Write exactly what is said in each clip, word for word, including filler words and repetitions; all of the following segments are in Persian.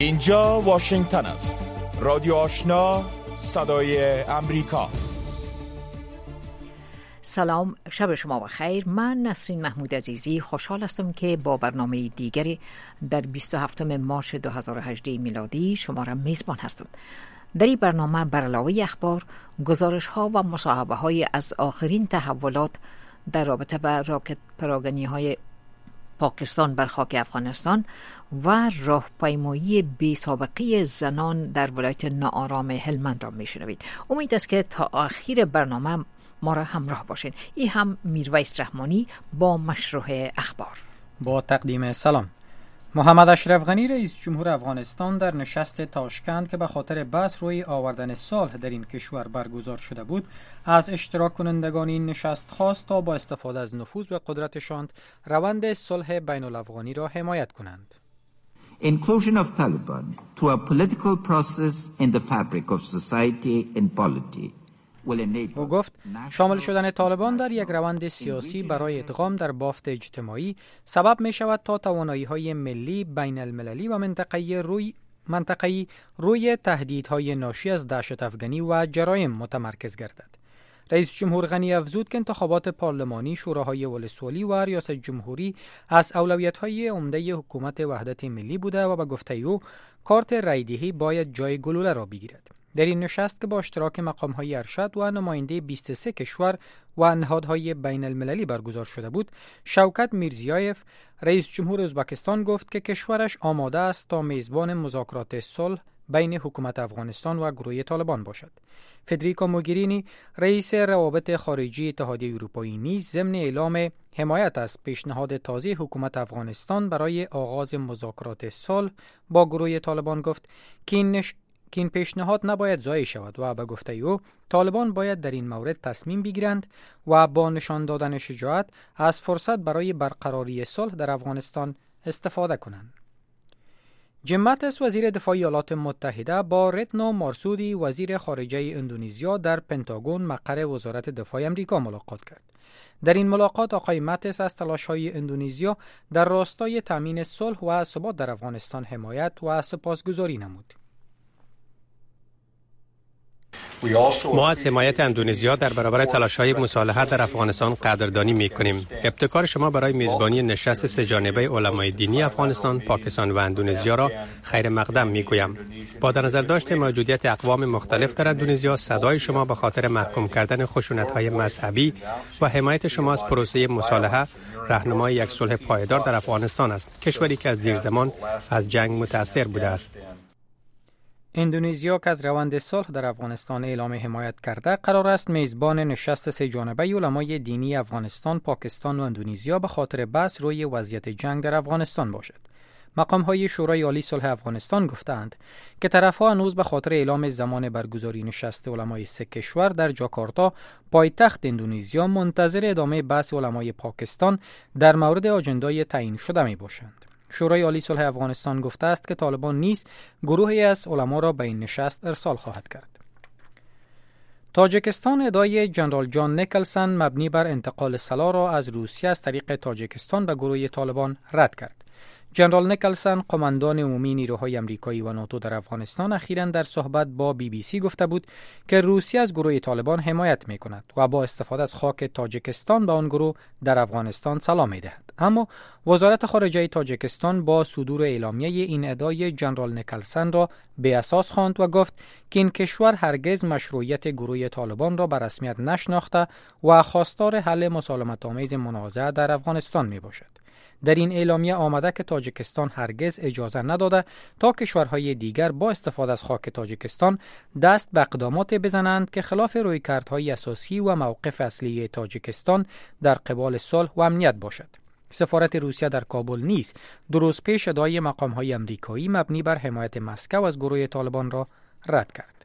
اینجا واشنگتن است. رادیو آشنا، صدای امریکا. سلام، شب شما بخیر. من نسرین محمود عزیزی خوشحال هستم که با برنامه دیگری در بیست و هفتم مارس دو هزار و هجده میلادی شما را میزبان هستم. در این برنامه بر علاوه اخبار، گزارش ها و مصاحبه های از آخرین تحولات در رابطه با راکت پراگنی های پاکستان بر خاک افغانستان و راهپیمایی بی سابقه زنان در ولایت ناآرام هلمند را میشنوید. امید است که تا آخر برنامه ما را همراه باشین. این هم میرویس رحمانی با مشروع اخبار. با تقدیم سلام. محمد اشرف غنی رئیس جمهور افغانستان در نشست تاشکند که به خاطر بحث روی آوردن صلح در این کشور برگزار شده بود، از اشتراک کنندگان این نشست خواست تا با استفاده از نفوذ و قدرتشان روند صلح بین الافغانی را حمایت کنند. Inclusion of Taliban to a political process in the fabric of society and polity. او گفت شامل شدن طالبان در یک روند سیاسی برای ادغام در بافت اجتماعی سبب می شود تا توانایی‌های ملی، بین المللی و منطقه‌ای روی منطقه‌ای روی تهدیدهای ناشی از دهشت افغانی و جرایم متمرکز گردد. رئیس جمهور غنی افزود که انتخابات پارلمانی، شوراهای ولسوالی و ریاست جمهوری از اولویت‌های عمده حکومت وحدت ملی بوده و به گفته او کارت رایدهی باید جای گلوله را بگیرد. در این نشست که با اشتراک مقام‌های ارشد و نماینده بیست و سه کشور و نهادهای بین المللی برگزار شده بود، شوکت میرزیایف رئیس جمهور ازبکستان گفت که کشورش آماده است تا میزبان مذاکرات صلح بین حکومت افغانستان و گروه طالبان باشد. فدریکا موگرینی رئیس روابط خارجی اتحادیه اروپایی نیز ضمن اعلام حمایت از پیشنهاد تازه حکومت افغانستان برای آغاز مذاکرات صلح با گروه طالبان گفت که این نش... که این پیشنهاد نباید ضایع شود و به گفته او طالبان باید در این مورد تصمیم بگیرند و با نشان دادن شجاعت از فرصت برای برقراری صلح در افغانستان استفاده کنند. جیم ماتیس وزیر دفاع ایالات متحده با رتنو مارسودی وزیر خارجه اندونزیا در پنتاگون مقر وزارت دفاع آمریکا ملاقات کرد. در این ملاقات آقای ماتیس از تلاش‌های اندونزیا در راستای تامین صلح و ثبات در افغانستان حمایت و سپاسگزاری نمود. ما از حمایت اندونزیا در برابر تلاش‌های مصالحت در افغانستان قدردانی می‌کنیم. ابتکار شما برای میزبانی نشست سه‌جانبه علمای دینی افغانستان، پاکستان و اندونزیا را خیر مقدم می‌گویم. با در نظر داشت موجودیت اقوام مختلف در اندونزیا، صدای شما به خاطر محکوم کردن خشونت‌های مذهبی و حمایت شما از پروسه مصالحه راهنمای یک صلح پایدار در افغانستان است، کشوری که از دیر زمان از جنگ متأثر بوده است. اندونزیا که از روند صلح در افغانستان اعلام حمایت کرده، قرار است میزبان نشست سه جانبه علمای دینی افغانستان، پاکستان و اندونزیا به خاطر بحث روی وضعیت جنگ در افغانستان باشد. مقام‌های شورای عالی صلح افغانستان گفتند که طرف‌ها هنوز به خاطر اعلام زمان برگزاری نشست علمای سه کشور در جاکارتا، پایتخت اندونزیا، منتظر ادامه بحث علمای پاکستان در مورد آجندای تعیین شده می‌باشند. شورای عالی صلح افغانستان گفته است که طالبان نیز گروهی از علما را به این نشست ارسال خواهد کرد. تاجیکستان ادعای جنرال جان نیکلسن مبنی بر انتقال سلاح را از روسیه از طریق تاجیکستان به گروه طالبان رد کرد. جنرال نیکلسن، قماندان عمومی نیروهای آمریکایی و ناتو در افغانستان، اخیراً در صحبت با بی بی سی گفته بود که روسیه از گروه طالبان حمایت می‌کند و با استفاده از خاک تاجیکستان به آن گروه در افغانستان سلاح می‌دهد. اما وزارت خارجه تاجیکستان با صدور اعلامیه این ادعای جنرال نیکلسن را بی اساس خواند و گفت که این کشور هرگز مشروعیت گروه طالبان را به رسمیت نشناخته و خواستار حل مسالمت‌آمیز منازعه در افغانستان میباشد. در این اعلامیه آمده که تاجیکستان هرگز اجازه نداده تا کشورهای دیگر با استفاده از خاک تاجیکستان دست به اقدامات بزنند که خلاف رویکردهای اساسی و موقف اصلی تاجیکستان در قبال صلح و امنیت باشد. سفارت روسیه در کابل نیز دو روز پیش ادعای مقام‌های آمریکایی مبنی بر حمایت مسکو از گروه طالبان را رد کرد.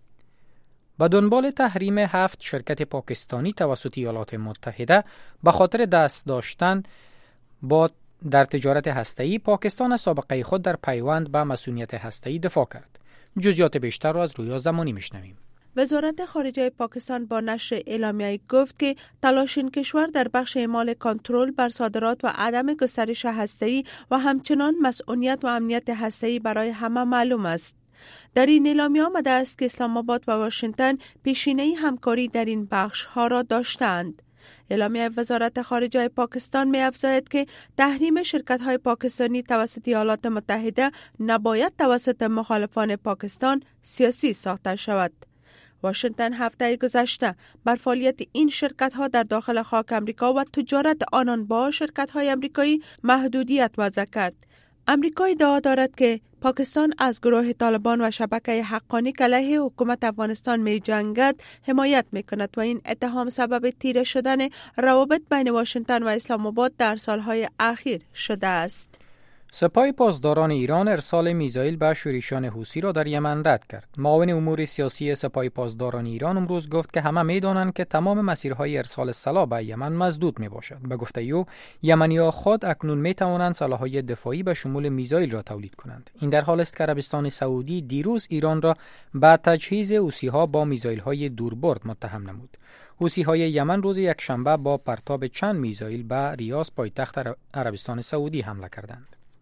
به دنبال تحریم هفت شرکت پاکستانی توسط ایالات متحده به خاطر دست داشتن با در تجارت هسته‌ای، پاکستان از سابقه خود در پیوند به مصونیت هسته‌ای دفاع کرد. جزئیات بیشتر را از رویا زمانی میشنویم. وزارت خارجه پاکستان با نشر اعلامیه گفت که تلاش این کشور در بخش اعمال کنترل بر صادرات و عدم گسترش هسته‌ای و همچنان مسئولیت و امنیت هسته‌ای برای همه معلوم است. در این اعلامیه آمده است که اسلام آباد و واشنگتن پیشینه همکاری در این بخش ها را داشتند. اعلامیه وزارت خارجه پاکستان می افزاید که تحریم شرکت های پاکستانی توسط ایالات متحده نباید توسط مخالفان پاکستان سیاسی ساخته شود. واشنگتن هفته گذشته بر فعالیت این شرکت ها در داخل خاک امریکا و تجارت آنان با شرکت های امریکایی محدودیت وضع کرد. امریکا ادعا دارد که پاکستان از گروه طالبان و شبکه حقانی که علیه حکومت افغانستان می جنگد حمایت می کند و این اتهام سبب تیره شدن روابط بین واشنگتن و اسلام آباد در سالهای اخیر شده است. سپاه پاسداران ایران ارسال میزایل به شورشیان حوثی را در یمن رد کرد. معاون امور سیاسی سپاه پاسداران ایران امروز گفت که همه می‌دانند که تمام مسیرهای ارسال سلاح به یمن مسدود می‌باشد. به گفته او، یمنی‌ها خود اکنون می‌توانند سلاح‌های دفاعی به شمول میزایل را تولید کنند. این در حالی است که عربستان سعودی دیروز ایران را به تجهیز حوثی‌ها با میزایل‌های دوربرد متهم نمود. حوثی‌های یمن روز یکشنبه با پرتاب چند میزایل به ریاض پایتخت عربستان سعودی حمله کردند.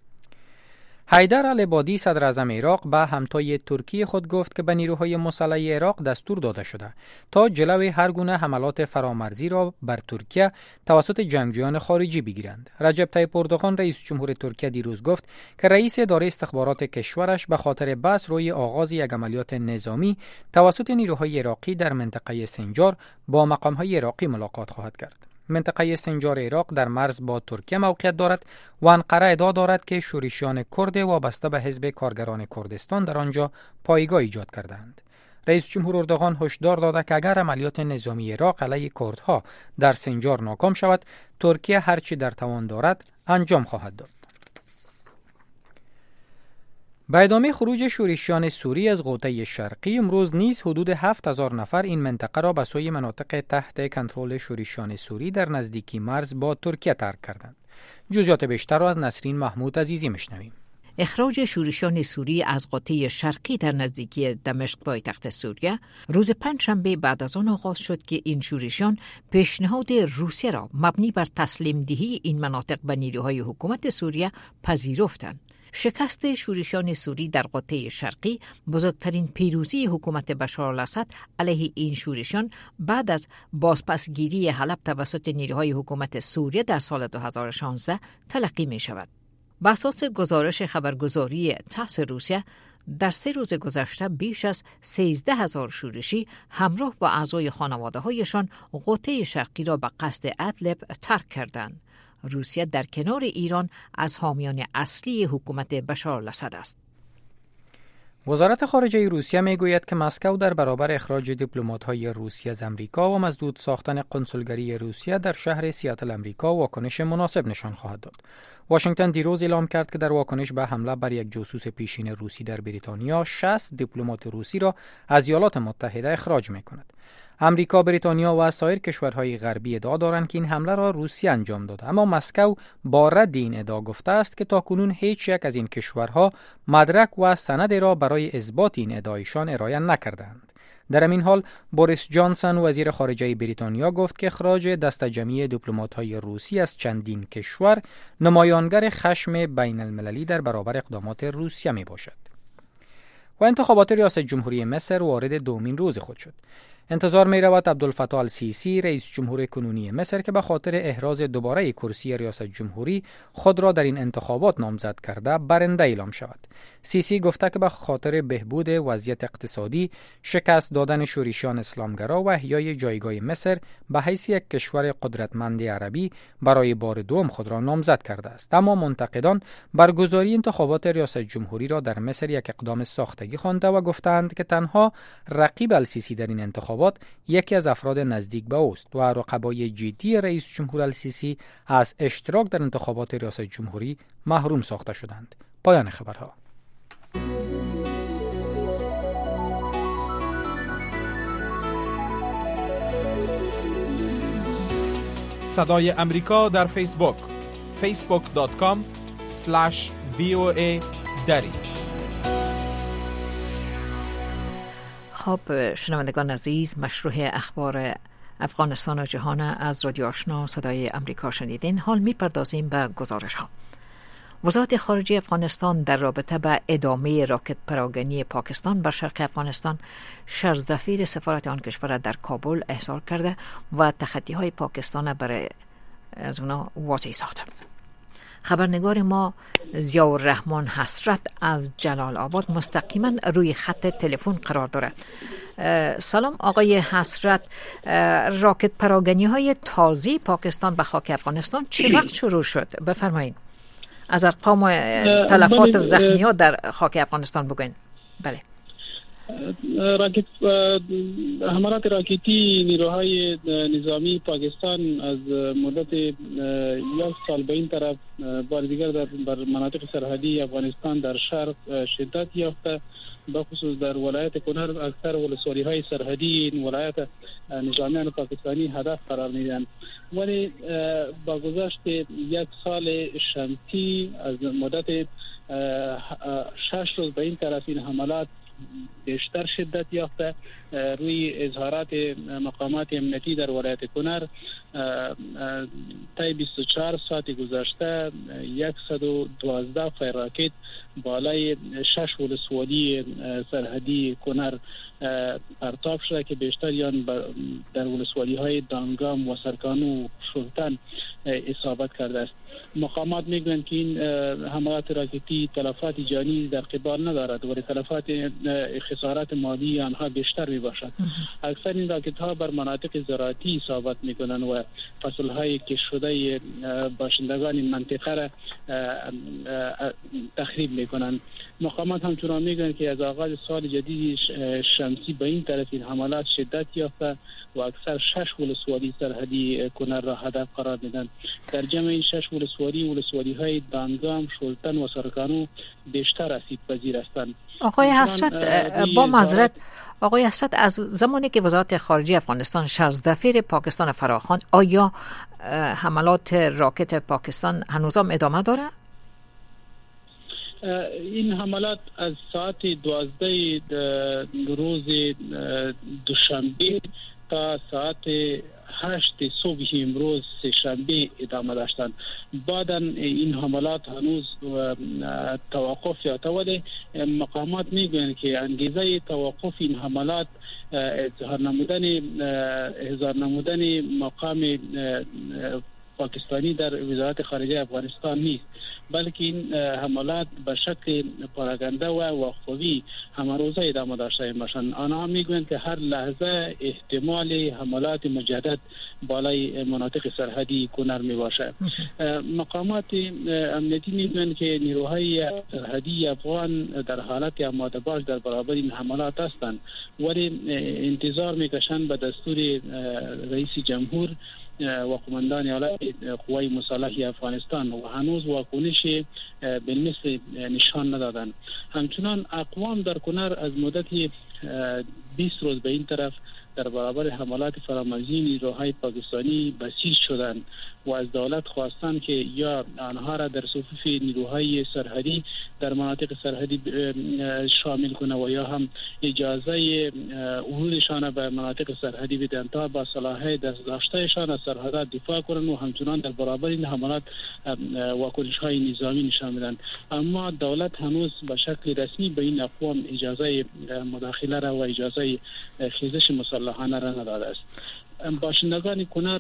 حیدر العبادی صدر اعظم عراق به همتای ترکیه خود گفت که به نیروهای مسلح عراق دستور داده شده تا جلوی هر گونه حملات فرامرزی را بر ترکیه توسط جنگجویان خارجی بگیرند. رجب طیب اردوغان رئیس جمهور ترکیه دیروز گفت که رئیس اداره استخبارات کشورش به خاطر بحث روی آغاز یک عملیات نظامی توسط نیروهای عراقی در منطقه سنجار با مقامهای عراقی ملاقات خواهد کرد. منطقه سنجار عراق در مرز با ترکیه موقعیت دارد و انقره ادعا دارد که شورشیان کرد وابسته به حزب کارگران کردستان در آنجا پایگاه ایجاد کردند. رئیس جمهور اردوغان هشدار داده که اگر عملیات نظامی عراق علیه کردها در سنجار ناکام شود، ترکیه هرچی در توان دارد انجام خواهد داد. به ادامه خروج شورشیان سوری از غوطه شرقی، امروز نیز حدود هفت هزار نفر این منطقه را به سوی مناطق تحت کنترل شورشیان سوری در نزدیکی مرز با ترکیه ترک کردند. جزئیات بیشتر را از نسرین محمود عزیزی میشنویم. اخراج شورشیان سوری از غوطه شرقی در نزدیکی دمشق پایتخت سوریه روز پنجشنبه بعد از آن آغاز شد که این شورشیان پیشنهاد روسیه را مبنی بر تسلیم دهی این مناطق به نیروهای حکومت سوریه پذیرفتند. شکست شورشیان سوری در غوطه شرقی بزرگترین پیروزی حکومت بشار الاسد علیه این شورشیان بعد از بازپسگیری حلب توسط نیروهای حکومت سوریه در سال دو هزار و شانزده تلقی می شود. بر اساس گزارش خبرگزاری تاس روسیه، در سه روز گذشته بیش از سیزده هزار شورشی همراه با اعضای خانواده هایشان غوطه شرقی را به قصد ادلب ترک کردند. روسیه در کنار ایران از حامیان اصلی حکومت بشار الاسد است. وزارت خارجه روسیه میگوید که مسکو در برابر اخراج دیپلمات‌های روسیه از امریکا و مسدود ساختن قنسولگری روسیه در شهر سیاتل امریکا واکنش مناسب نشان خواهد داد. واشنگتن دیروز اعلام کرد که در واکنش به حمله بر یک جاسوس پیشین روسی در بریتانیا، شصت دیپلمات روسی را از ایالات متحده اخراج می‌کند. امریکا، بریتانیا و سایر کشورهای غربی ادعا دارند که این حمله را روسیه انجام داده، اما مسکو با رد این ادعا گفته است که تاکنون هیچ یک از این کشورها مدرک و سندی را برای اثبات این ادعایشان ارائه نکردند. در همین حال بوریس جانسون وزیر خارجه بریتانیا گفت که اخراج دسته جمعی دیپلمات‌های روسی از چندین کشور نمایانگر خشم بین المللی در برابر اقدامات روسیه می باشد. و انتخابات ریاست جمهوری مصر وارد دومین روز خود شد. انتظار می رود عبدالفتاح السیسی رئیس جمهور کنونی مصر که به خاطر احراز دوباره کرسی ریاست جمهوری خود را در این انتخابات نامزد کرده برنده اعلام شود. سیسی گفته که به خاطر بهبود وضعیت اقتصادی، شکست دادن شورشیان اسلامگرا و احیای جایگاه مصر به حیث یک کشور قدرتمند عربی برای بار دوم خود را نامزد کرده است. اما منتقدان برگزاری انتخابات ریاست جمهوری را در مصر یک اقدام ساختگی خوانده و گفتند که تنها رقیب السیسی در این انتخابات یکی از افراد نزدیک به اوست و رقبای جدی رئیس جمهور السیسی از اشتراک در انتخابات ریاست جمهوری محروم ساخته شدند. پایان خبرها. صدای امریکا در فیسبوک فیسبوک دات کام اسلش وی او ای دری. خب شنوندگان عزیز، مشروع اخبار افغانستان و جهان از رادیو آشنا صدای امریکا شنیدین. حال میپردازیم به گزارش ها. وزارت خارجه افغانستان در رابطه با ادامه راکت پراگنی پاکستان بر شرق افغانستان شرزدفیر سفارت آن کشور در کابل احضار کرده و تخطی های پاکستان برای از اونا واضح ساخته. خبرنگار ما ضیاءالرحمن حسرت از جلال آباد مستقیما روی خط تلفن قرار داره. سلام آقای حسرت، راکت پراگنی های تازه پاکستان به خاک افغانستان چه وقت شروع شد؟ بفرمایید. از ارقام و تلفات و زخمیات در خاک افغانستان بگوین. بله. راکت حملات راکتی نیروهای نظامی پاکستان از مدت یک سال به این طرف بار دیگر در بر مناطق سرحدی افغانستان در شرق شدت یافته، بخصوص در ولایت کنر اکثر ولسوالی‌های سرحدی این ولایت نظامیان پاکستانی هدف قرار می‌دهند. ولی با گذشت یک سال شمسی از مدت شش روز به این طرف این حملات بیشتر شدت یافته. روی اظهارات مقامات امنیتی در ولایت کنر طی بیست و چهار ساعت گذشته صد و دوازده فایر راکت بالای شش ولسوالی سرحدی کنر پرتاب شده که بیشتر یان در ولسوالی های دانگام و سرکانو و شلتن اصابت کرده است. مقامات میگویند که این حملات راکتی تلفات جانی در قبال ندارد ولی تلفات خسارات مالی آنها بیشتر می باشد. اکثر این راکت ها بر مناطق زراعتی اصابت می کنند و فصل های که شده باشندگان این منطقه را تخریب می کنند. مقامات همچنان می گویند که از آغاز سال جدید شمسی به این طرف این حملات شدت یافته و اکثر شش ولسوالی سرحدی کنر را هدف قرار میدن. در جمع این شش ولسوالی ولسوالی های دانگام، شلتن و سرکانو بیشتر آسیب پذیر هستند. آقای حسرت با معذرت آقای حسرت، از زمانی که وزارت خارجه افغانستان شرزدفیر پاکستان فراخواند، آیا حملات راکت پاکستان هنوزم ادامه داره؟ این حملات از ساعت دوازده روز دوشنبه تا ساعت هشت صبح امروز سه‌شنبه ادامه داشتند. بعداً این حملات هنوز توقف یافته ولی مقامات میگویند که انگیزه توقف این حملات اظهار نمودن اظهار نمودن مقام پاکستانی در وزارت خارجه افغانستان نیست، بلکه این حملات به شکل پراگنده و وقفه‌ای همروزه ادامه داشته باشند. آنها میگویند که هر لحظه احتمال حملات مجدد بالای مناطق سرحدی کنر می باشد. مقامات امنیتی میگویند که نیروهای سرحدی افغان در حالت آماده باش در برابر این حملات هستند ولی انتظار میکشند به دستور رئیس جمهور و قماندان اعلی قوای مسلحه افغانستان و هنوز واکنش بالمثل نشان ندادند. همچنان اقوام در کنر از مدت بیست روز به این طرف در برابر حملات فرامرزی نیروهای پاکستانی بسیج شدند و از دولت خواستند که یا آنها را در صفوف نیروهای سرحدی در مناطق سرحدی شامل کنه و یا هم اجازه ورودشان به مناطق سرحدی بدهند تا با صلاح دستداشتهشان از سرحدات دفاع کنند و همچنان در برابر این حملات واکنش های نظامی نشان بدهند. اما دولت هنوز به شکل رسمی به این اقوام اجازه مداخله را و اجازه خیزش مسلحانه را نداده است. باشندگان کنر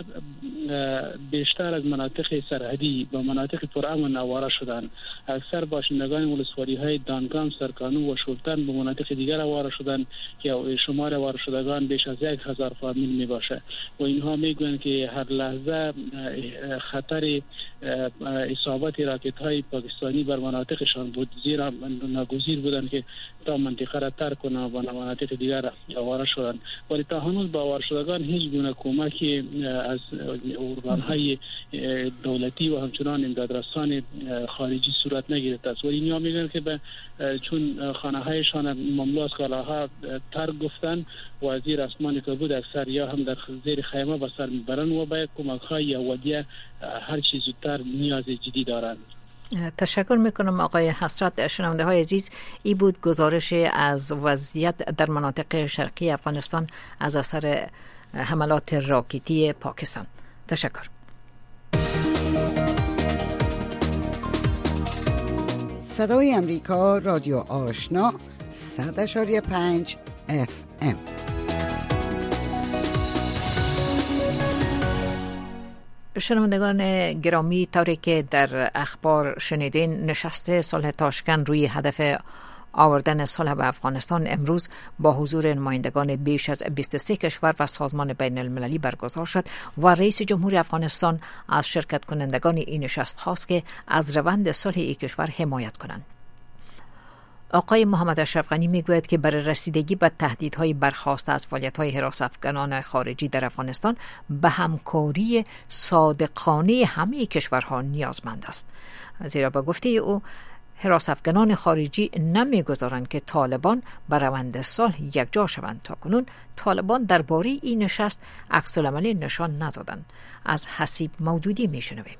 بیشتر از مناطق سرحدی به مناطق پرامن آواره شدند. اکثر باشندگان ولسوالی های دانگام، سرکانو و شلتن به مناطق دیگر آواره شدند که شمار آواره شدگان بیش از یک هزار فامیل می باشه و اینها میگویند که هر لحظه خطر اصابت راکت های پاکستانی بر مناطقشان بود، زیرا ناگزیر بودند که تا منطقه را ترک کنند و مناطق دیگر آواره شدند. ولی تا هنوز با آواره شدگان هیچ گونه کمکی از ارگان‌های دولتی و همچنان امدادرسان خارجی صورت نگرفته است. ولی اینها میگن که به چون خانه‌هایشان مملو از کالاها ترک گفتن و از زیر آسمان که بود اکثر یا هم در زیر خیمه به سر میبرند و باید کمک‌های اولیه هر چیز زودتر نیاز جدی دارند. تشکر میکنم آقای حسرت. شنونده های عزیز، ای بود گزارش از وضعیت در مناطق شرقی افغانستان از اثر حملات راکتی پاکستان. تشکر. صدای امریکا، رادیو آشنا، صد اشاری پنج اف ام. شنوندگان گرامی، طوری که در اخبار شنیدین، نشست صلح تاشکند روی هدف آوردن صلح به افغانستان امروز با حضور نمایندگان بیش از بیست و سه کشور و سازمان بین المللی برگزار شد و رئیس جمهور افغانستان از شرکت کنندگان این نشست خواست که از روند صلح این کشور حمایت کنند. آقای محمد اشرف غنی میگوید که برای رسیدگی به تهدیدهای برخاسته از فعالیت‌های حراس افغانان خارجی در افغانستان به همکاری صادقانه همه کشورها نیازمند است، زیرا به گفته او حراس افغانان خارجی نمیگذارند که طالبان به روند صلح یکجا شوند. تا کنون طالبان درباره این نشست عکس العملی نشان ندادند. از حسیب مودودی میشنویم.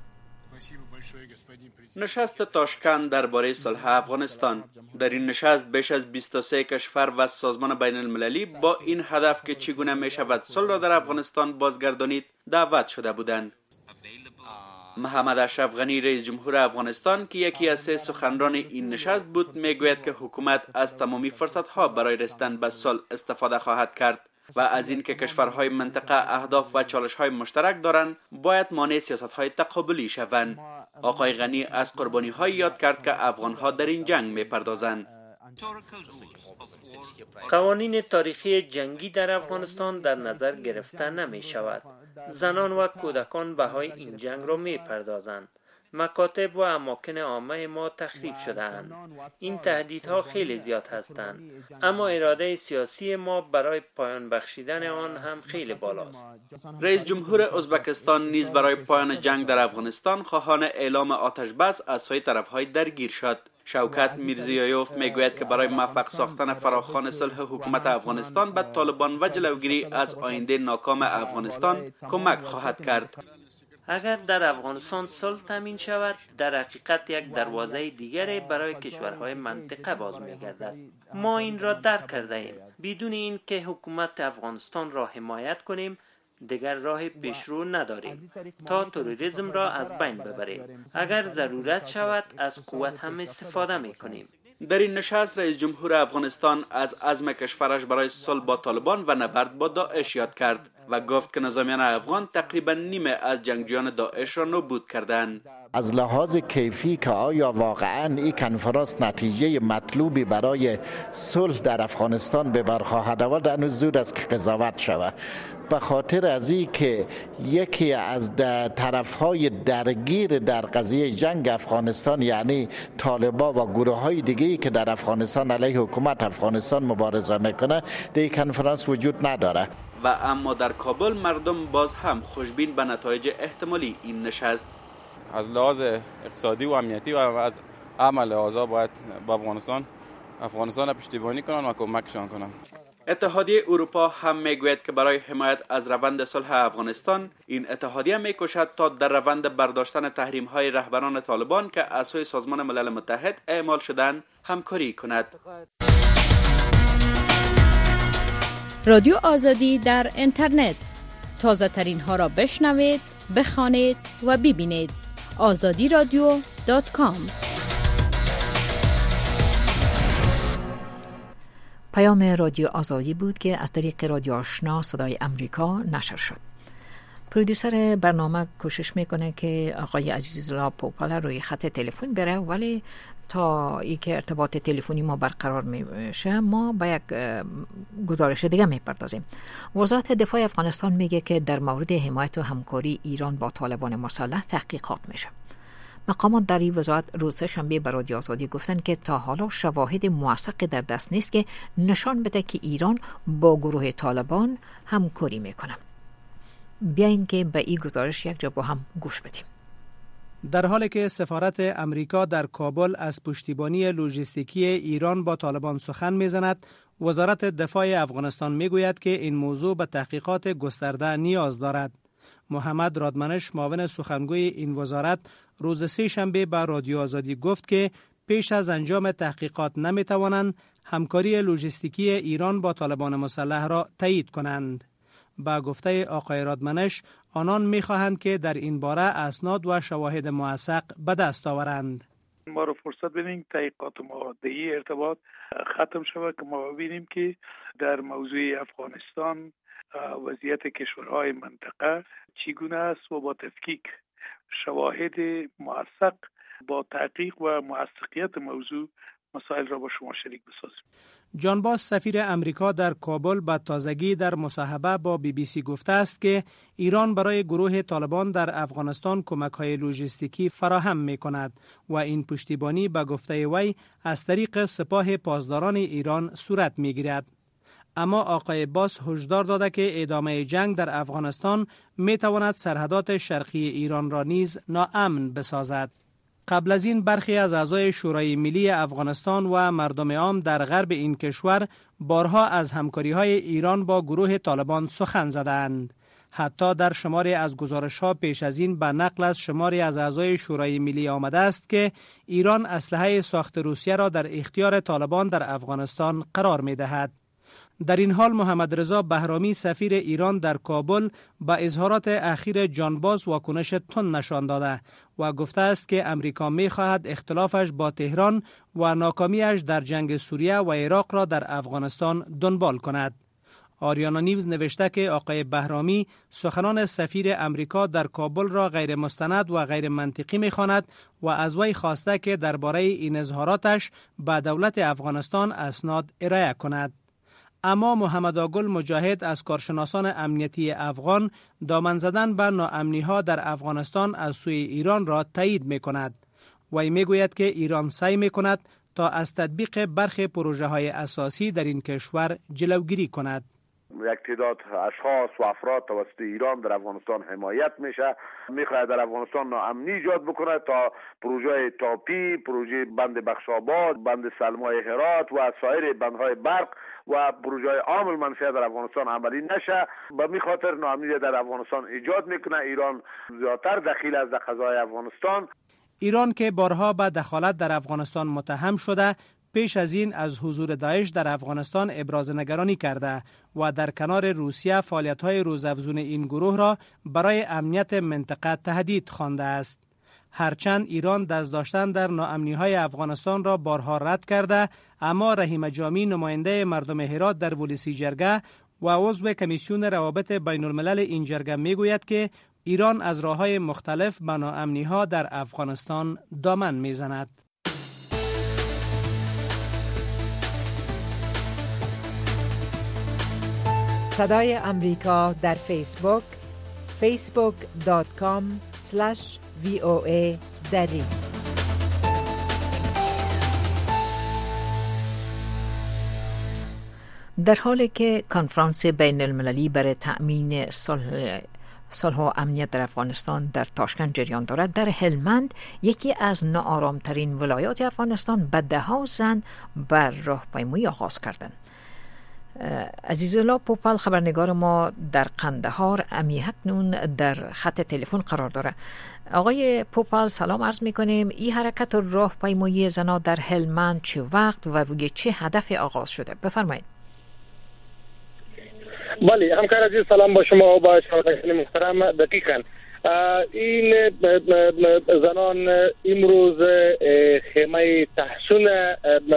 نشست تاشکند درباره صلح افغانستان. در این نشست بیش از بیست و سه کشور و سازمان بین المللی با این هدف که چگونه می شود صلح را در افغانستان بازگردانید دعوت شده بودند. محمد اشرف غنی رئیس جمهور افغانستان که یکی از سه سخنران این نشست بود میگوید که حکومت از تمامی فرصت‌ها برای رسیدن به صلح استفاده خواهد کرد و از این که کشورهای منطقه اهداف و چالش‌های مشترک دارند باید مانع سیاست‌های تقابلی شوند. آقای غنی از قربانی‌های یاد کرد که افغان‌ها در این جنگ می‌پردازند. قوانین تاریخی جنگی در افغانستان در نظر گرفته نمی شود. زنان و کودکان بهای این جنگ را می پردازند. مکاتب و اماکن عامه ما تخریب شده اند. این تهدیدها خیلی زیاد هستند، اما اراده سیاسی ما برای پایان بخشیدن آن هم خیلی بالاست. رئیس جمهور ازبکستان نیز برای پایان جنگ در افغانستان خواهان اعلام آتش بس از سوی طرف‌های درگیر شد. شوکت میرزیایوف میگوید که برای موفق ساختن فراخوان صلح حکومت افغانستان به طالبان و جلوگیری از آینده ناکام افغانستان کمک خواهد کرد. اگر در افغانستان صلح تامین شود، در حقیقت یک دروازه دیگری برای کشورهای منطقه باز می‌گردد. ما این را درک کرده ایم. بدون این که حکومت افغانستان را حمایت کنیم، دیگر راه پیشرو نداریم تا تروریسم را از بین ببریم. اگر ضرورت شود از قوت هم استفاده می‌کنیم. در این نشست رئیس جمهور افغانستان از عزم کشورش برای صلح با طالبان و نبرد با داعش یاد کرد و گفت که نظامیان افغان تقریبا نیمه از جنگجویان داعش را نابود کردند. از لحاظ کیفی که آیا واقعا این کنفرانس نتیجه مطلوبی برای صلح در افغانستان به بر خواهد آورد، هنوز زود است که قضاوت شود. به خاطر از این که یکی از طرفهای درگیر در قضیه جنگ افغانستان یعنی طالبان و گروه های دیگه‌ای که در افغانستان علیه حکومت افغانستان مبارزه میکنه، در کنفرانس وجود نداره. و اما در کابل مردم باز هم خوشبین به نتایج احتمالی این نشست. از لحاظ اقتصادی و امنیتی و از عمل لحاظا باید با افغانستان افغانستان پشتیبانی کنن و کمکشان کنن. اتحادیه اروپا هم میگوید که برای حمایت از روند صلح افغانستان این اتحادیه میکوشد تا در روند برداشتن تحریم‌های رهبران طالبان که از سوی سازمان ملل متحد اعمال شدند همکاری کند. رادیو آزادی در اینترنت، تازه ترین ها را بشنوید، بخوانید و ببینید. آزادی رادیو دات کام. پیام رادیو آزادی بود که از طریق رادیو آشنا صدای امریکا نشر شد. پرودوسر برنامه کوشش میکنه که آقای عزیزالله پوپالا روی خط تلفن بره، ولی تا ای که ارتباط تلفنی ما برقرار میشه ما با یک گزارش دیگه میپردازیم. وزارت دفاع افغانستان میگه که در مورد حمایت و همکاری ایران با طالبان مسلح تحقیقات میشه. مقامات در این وزارت روز سه‌شنبه به رادیو آزادی گفتن که تا حالا شواهد موثقی در دست نیست که نشان بده که ایران با گروه طالبان همکاری میکنه. بیاین که به این گزارش یک جا با هم گوش بدیم. در حالی که سفارت امریکا در کابل از پشتیبانی لوجستیکی ایران با طالبان سخن میزند، وزارت دفاع افغانستان میگوید که این موضوع به تحقیقات گسترده نیاز دارد. محمد رادمنش معاون سخنگوی این وزارت روز سه شنبه به رادیو آزادی گفت که پیش از انجام تحقیقات نمی توانند همکاری لوجستیکی ایران با طالبان مسلح را تایید کنند. با گفته آقای رادمنش آنان می خواهند که در این باره اسناد و شواهد موثق به دست آورند. ما رو فرصت بدین تحقیقات ما دهی ارتباط ختم شود که ما ببینیم که در موضوع افغانستان وضعیت کشورهای منطقه چگونه است و با تفکیک شواهد موثق با تحقیق و موثقیت موضوع مسائل را با شما شریک بسازیم. جان باس سفیر امریکا در کابل به تازگی در مصاحبه با بی بی سی گفته است که ایران برای گروه طالبان در افغانستان کمک‌های لوجستیکی فراهم می‌کند و این پشتیبانی به گفته وی از طریق سپاه پاسداران ایران صورت می‌گیرد. اما آقای باس هشدار داده که ادامه جنگ در افغانستان می‌تواند سرحدات شرقی ایران را نیز ناامن بسازد. قبل از این برخی از اعضای شورای ملی افغانستان و مردم عام در غرب این کشور بارها از همکاری‌های ایران با گروه طالبان سخن زدند. حتی در شماری از گزارش‌ها پیش از این به نقل از شماری از اعضای شورای ملی آمده است که ایران اسلحه ساخت روسیه را در اختیار طالبان در افغانستان قرار می‌دهد. در این حال محمد رضا بهرامی سفیر ایران در کابل با اظهارات اخیر جان باز واکنش تند نشان داده و گفته است که امریکا می خواهد اختلافش با تهران و ناکامیش در جنگ سوریه و عراق را در افغانستان دنبال کند. آریانا نیوز نوشته که آقای بهرامی سخنان سفیر امریکا در کابل را غیر مستند و غیر منطقی می خواند و از وی خواسته که درباره این اظهاراتش به دولت افغانستان اسناد ارائه کند. اما محمد آگل مجاهد از کارشناسان امنیتی افغان دامن زدن به ناامنی‌ها در افغانستان از سوی ایران را تایید می‌کند. وی می‌گوید که ایران سعی می‌کند تا از تطبیق برخی پروژه‌های اساسی در این کشور جلوگیری کند. یک تعداد اشخاص و افراد توسط ایران در افغانستان حمایت میشه، میخواهد در افغانستان ناامنی ایجاد بکنه تا پروژه تاپی، پروژه بند بخشاباد، بند سلمای هرات و سایر بندهای برق و پروژه عامل منفعه در افغانستان عملی نشه. به می خاطر ناامنی در افغانستان ایجاد میکنه. ایران زیادتر دخیل از قضای افغانستان. ایران که بارها به دخالت در افغانستان متهم شده، پیش از این از حضور داعش در افغانستان ابراز نگرانی کرده و در کنار روسیه فعالیت‌های روزافزون این گروه را برای امنیت منطقه تهدید خوانده است. هرچند ایران دست داشتن در ناامنی‌های افغانستان را بارها رد کرده، اما رحیم جامی نماینده مردم هرات در ولسی جرگه و عضو کمیسیون روابط بین الملل این جرگه میگوید که ایران از راه‌های مختلف به ناامنی‌ها در افغانستان دامن میزند. صدای امریکا در فیسبوک فیسبوک دات کام اسلش وی او ای دری. در حالی که کنفرانس بین المللی برای تأمین صلح صلح و امنیت در افغانستان در تاشکند جریان دارد، در هلمند یکی از ناآرامترین ولایات افغانستان به دهها زن بر راهپیمایی آغاز کردند. عزیزالله پوپل خبرنگار ما در قندهار امی اکنون در خط تلفن قرار داره. آقای پوپل سلام عرض میکنیم. این حرکت راهپیمایی زنان در هلمند چه وقت و روی چه هدف آغاز شده؟ بفرمایید. بله همکار عزیز، سلام با شما و با شنوندگان محترم. دقیقاً این زنان امروز خیمه تحسن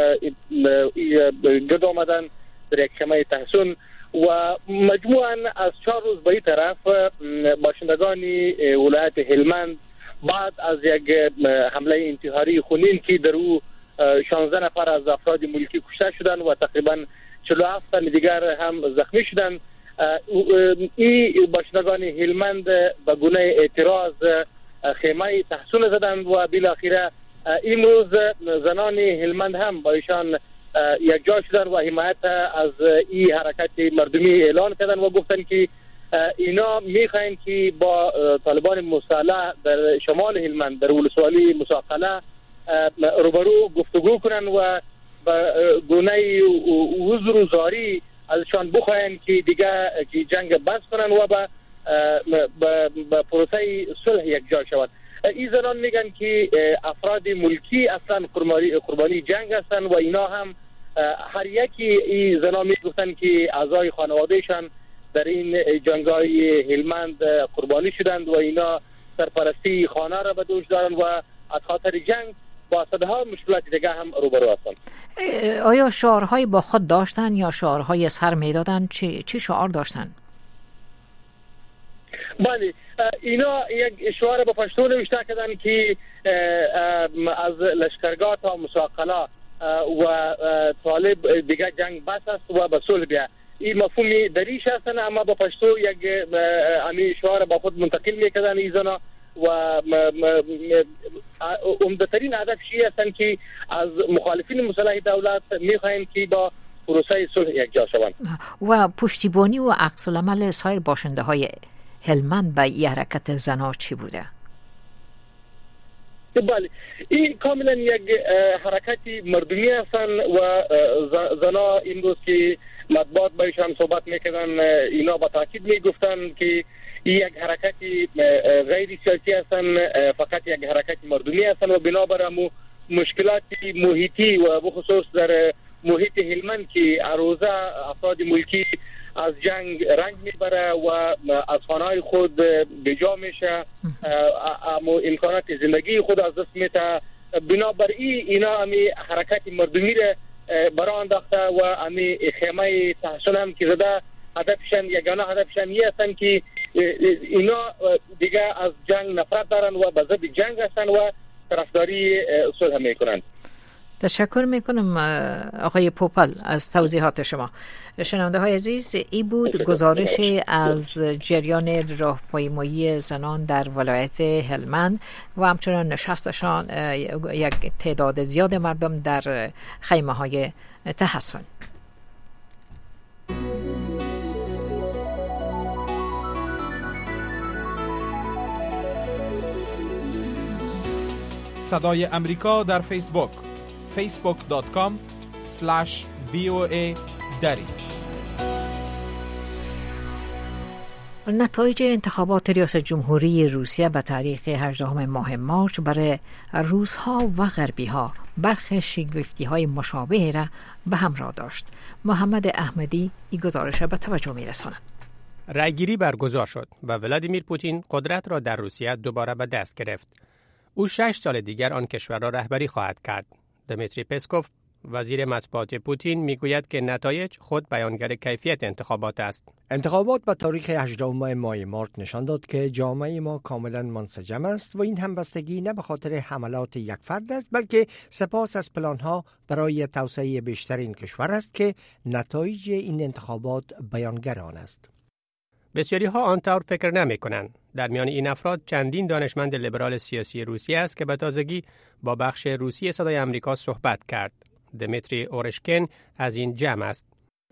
گرد آمدن در یک خیمه تحسن و مجموعاً از چهار روز به این طرف باشندگان ولایت هلمند بعد از یک حمله انتحاری خونین که در او شانزده نفر از افراد ملکی کشته شدند و تقریباً چهل و هفت تن دیگر هم زخمی شدند، این باشندگان هلمند به گونه اعتراض خیمه تحسن زدند و بالاخره امروز زنان هلمند هم با ایشان یک جا شدن و حمایت از این حرکت مردمی اعلان کردن و گفتن که اینا میخواین که با طالبان مسلح در شمال هلمند در ولسوالی مساقله روبرو گفتگو کنن و به گونه حضور و زاری ازشان بخواین که دیگه که جنگ بس کنن و به به پروسه صلح یکجا شود. این زنان میگن که افراد ملکی اصلا قربانی جنگ هستند و اینا هم هر یکی این زنان میگفتن که اعضای خانوادهشان در این جنگ‌های هلمند قربانی شدند و اینا سرپرستی خانه را به دوش دارند و از خاطر جنگ با صدها مشکلات دیگه هم روبرو هستند. آیا شعارهای با خود داشتن یا شعارهای سر میدادن؟ چه چه شعار داشتن؟ بله، اینا یک شعار با پشتو نوشته کردن که از لشکرگاه تا مساقلا و طالب دیگه جنگ بس است و به صلح بیا. این مفهومی دریش هستن، اما با پشتو یک امی شعار با خود منتقل میکردن ایزانا و عمدترین هدف شیعه هستن که از مخالفین مسلح دولت میخواین که با پروسه صلح یکجا شوند. و پشتیبانی و عکس العمل سایر باشنده های هلمند به این حرکت زنا چی بوده؟ بله، این کاملا یک حرکتی مردمی هستن و زنا امروز که مطبوعات بایشان صحبت میکردن اینا با تاکید میگفتن که این یک حرکتی غیر سیاسی هستن، فقط یک حرکت مردمی هستن و بنابر امو مشکلات محیطی و بخصوص در محیط هلمند که عروضه افراد ملکی از جنگ رنج میبره و از خانه‌های خود بجا میشه، اما امکانات زندگی خود از دست میده. بنابراین اینا امی حرکت مردمی را برای انداخته و امی خیمه تحسن هم که زده هدفشان یگانه هدفشان یه هستن که اینا دیگه از جنگ نفرت دارن و به ضد جنگ هستن و طرفداری صلح میکنن. تشکر میکنم آقای پوپل از توضیحات شما. شنونده های عزیز، این بود گزارش از جریان راهپیمایی زنان در ولایت هلمند و همچنان نشستشان یک تعداد زیاد مردم در خیمه های تحصن. صدای امریکا در فیسبوک فیسبوک دات کام اسلش وی او ای دری. نتایج انتخابات ریاست جمهوری روسیه به تاریخ هجدهم ماه مارس برای روس‌ها و غربی‌ها برخی شگفتی‌های مشابه را به همراه داشت. محمد احمدی این گزارش را به توجه می‌رساند. رأیگیری برگزار شد و ولادیمیر پوتین قدرت را در روسیه دوباره به دست گرفت. او شش سال دیگر آن کشور را رهبری خواهد کرد. دمیتری پسکوف، وزیر مطبوعات پوتین، میگوید که نتایج خود بیانگر کیفیت انتخابات است. انتخابات به تاریخ هجدهم ماه مارس نشان داد که جامعه ما کاملا منسجم است و این همبستگی نه به خاطر حملات یک فرد است، بلکه سپاس از پلان‌ها برای توسعه بیشتر این کشور است که نتایج این انتخابات بیانگر آن است. بسیاری ها آنطور فکر نمی کنند. در میان این افراد چندین دانشمند لیبرال سیاسی روسیه است که به تازگی با بخش روسی صدای امریکا صحبت کرد. دمیتری اورشکین از این جمع است.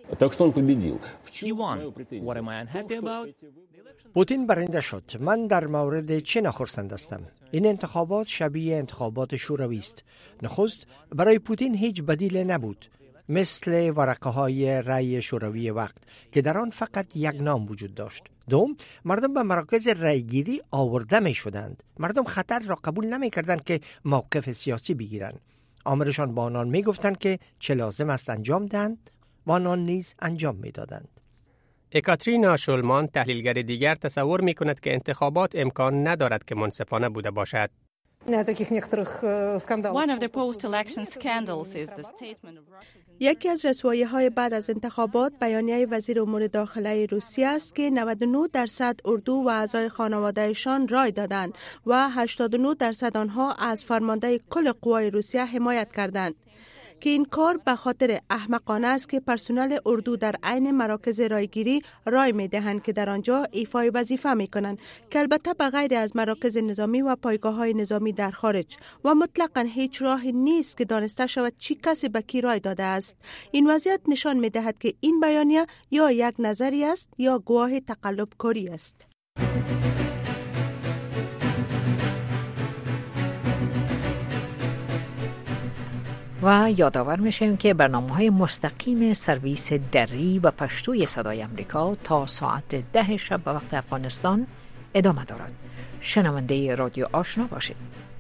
پوتین برنده شد. من در مورد چه ناخرسند هستم؟ این انتخابات شبیه انتخابات شوروی است. نخست برای پوتین هیچ بدیل نبود، مثل ورقه های رأی شوروی وقت که در آن فقط یک نام وجود داشت. دوم، مردم به مراکز رأیگیری آورده می شدند. مردم خطر را قبول نمی کردند که موقف سیاسی بگیرند. آمرشان با آنان می گفتند که چه لازم است انجام دهند و آنان نیز انجام می دادند. اکاترینا شولمان، تحلیلگر دیگر، تصور می کند که انتخابات امکان ندارد که منصفانه بوده باشد. یکی از رسوایی‌های بعد از انتخابات بیانیه وزیر امور داخله روسیه است که نود و نه درصد اردو و اعضای خانواده‌شان رای دادند و هشتاد و نه درصد آنها از فرمانده کل قوای روسیه حمایت کردند. که این کار به خاطر احمقانه است که پرسنل اردو در عین مراکز رایگیری رای می دهند که در آنجا ایفای وظیفه می کنند، که البته به غیر از مراکز نظامی و پایگاه های نظامی در خارج و مطلقاً هیچ راهی نیست که دانسته شود چی کسی به کی رای داده است. این وضعیت نشان می دهد که این بیانیه یا یک نظری است یا گواه تقلب کاری است. و یادآور میشیم که برنامه‌های مستقیم سرویس دری و پشتوی صدای امریکا تا ساعت ده شب به وقت افغانستان ادامه دارد. شنونده رادیو آشنا باشید.